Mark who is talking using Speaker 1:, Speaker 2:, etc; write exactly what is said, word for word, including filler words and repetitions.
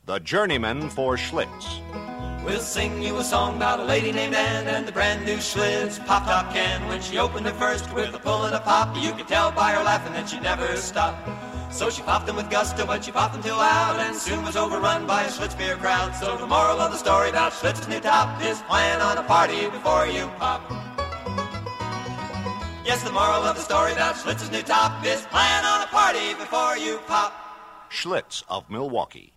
Speaker 1: the journeyman for Schlitz.
Speaker 2: We'll sing you a song about a lady named Anne and the brand new Schlitz pop-top can. When she opened it first with a pull and a pop, you could tell by her laughing that she'd never stop. So she popped them with gusto, but she popped them too loud, and soon was overrun by a Schlitz beer crowd. So the moral of the story about Schlitz's new top is plan on a party before you pop. Yes, the moral of the story about Schlitz's new top is plan on a party before you pop.
Speaker 1: Schlitz of Milwaukee.